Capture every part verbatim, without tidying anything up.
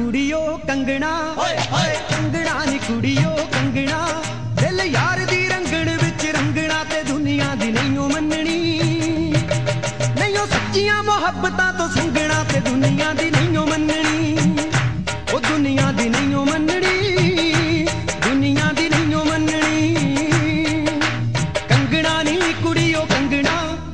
कुड़ियो कंगना कंगना नी कुड़ियो कंगना दिल यार दी रंगण विच रंगना ते दुनिया दी नहीं मननी नहीं सच्चियां मुहब्बतां तो संगना ते दुनिया दी नहीं मननी ओ दुनिया दी नहीं मननी दुनिया दी नहीं मननी कंगना नी कुड़ियो कंगना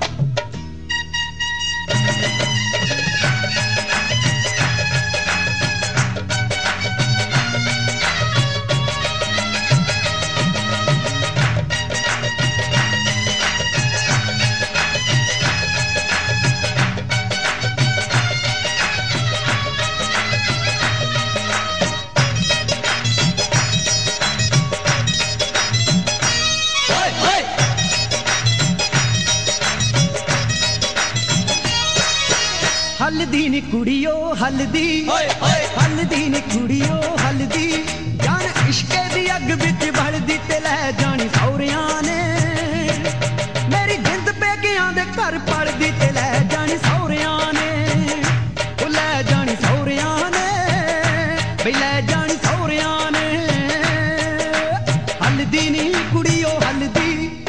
हल्दी नी कुड़ियो हल्दी हल्दी नी कुड़ियो हल्दी जान इश्के दी अग विच बलदी ते लै जानी सौरियां ने मेरी जिंद पेकियां दे घर पलदी ते लै जानी सौरियां ने ओ लै जानी सौरियां ने बई लै जानी सौरियां ने हल्दी नी कुड़ियो हल्दी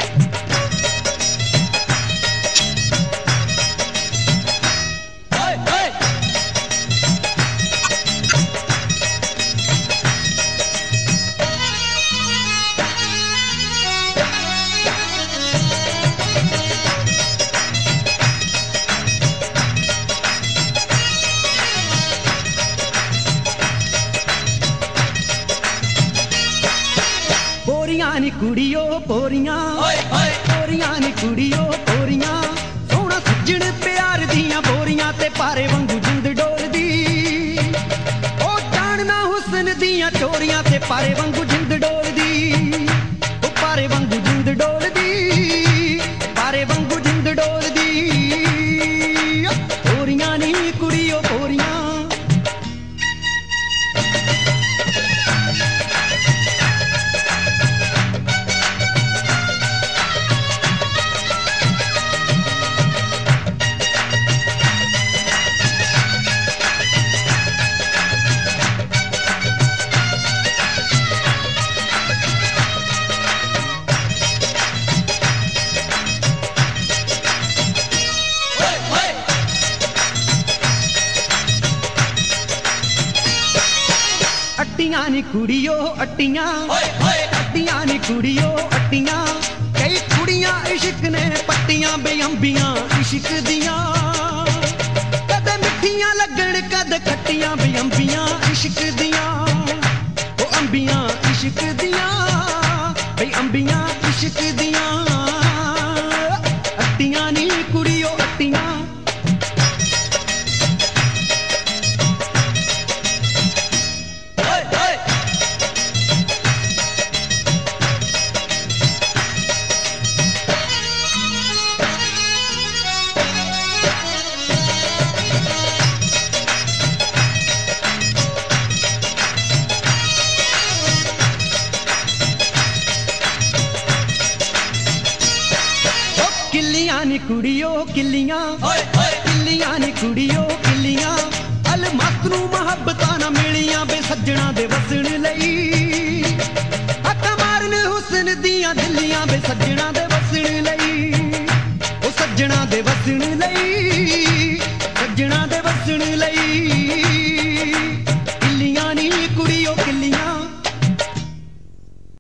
पोरियां नी कुड़ियो पोरियां पोरियां नी कुड़ियो पोरियां सोहना सज्जण प्यार दियां पोरियां ते पारे वांगू जिंद डोलदी ओ जानना हुस्न दियां चोरियां ते पारे वांगू जिंद डोलदी ओ पारे वांगू जिंद डोलदी पारे वांगू जिंद डोलदी पोरियां नी कुड़ियो पोरियां अट्टियां नी कुड़ियो अट्टियां अट्टियां नी कुड़ियो अट्टियां कई कुड़ियां इश्क ने पट्टियां बेअंबियां इश्क दियां कद मिठियां लगन कद खट्टियां बेअंबियां इश्क दियां ओ अंबियां इश्क दियां बेअंबियां इश्क दियां अट्टियां नी कुड़ियो अट्टियां किल्लियां नी कुड़ियो किल्लियां किल्लियां नी कुड़ियो किल्लियां अलमस्त नू मुहब्बतां ना मिलियां बे सज्जणा दे वसण